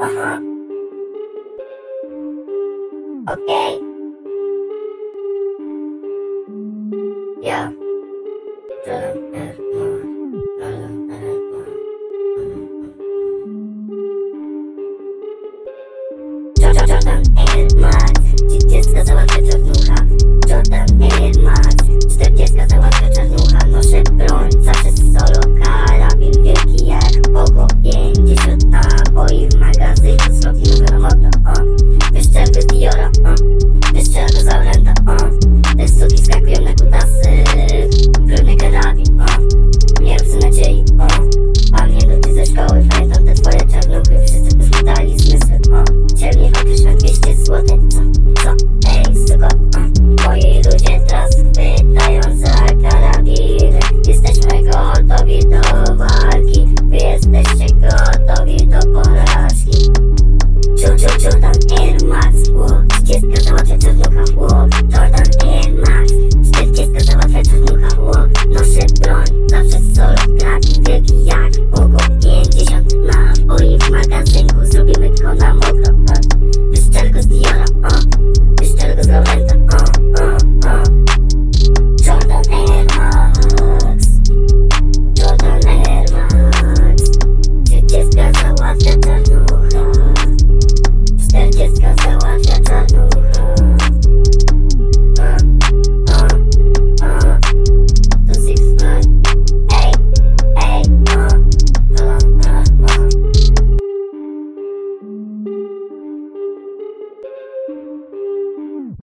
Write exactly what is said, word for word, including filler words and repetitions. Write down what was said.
Aha. Okej. Ja. Jordan Air Max. Jordan Air Max. Jordan Air Max. Trzydziestka załatwia czarnucha. Jordan Air Max. Czterdziestka załatwia czarnucha. Noszę broń, zawsze solo. Karabin wielki jak Pogo. Pięćdziesiąt naboi w magazyku. Zrobimy go moto. Wyszczerby z Diora. Wyszczera do Zaurenta. Te suki skakują na kutasy. Brudny karabin. Nie rób nadziei. Pan nie dotyczy ze szkoły.